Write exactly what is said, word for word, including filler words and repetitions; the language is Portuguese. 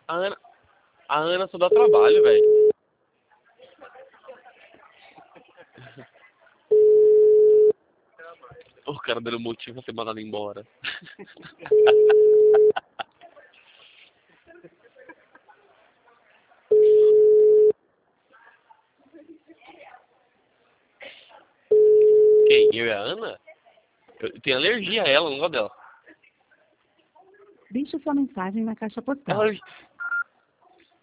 A Ana, a Ana só dá trabalho, velho. O cara dando motivo pra ser mandado embora. Quem? Eu e a Ana? Eu tenho alergia a ela, não gosto dela. Deixe sua mensagem na caixa postal. Ela,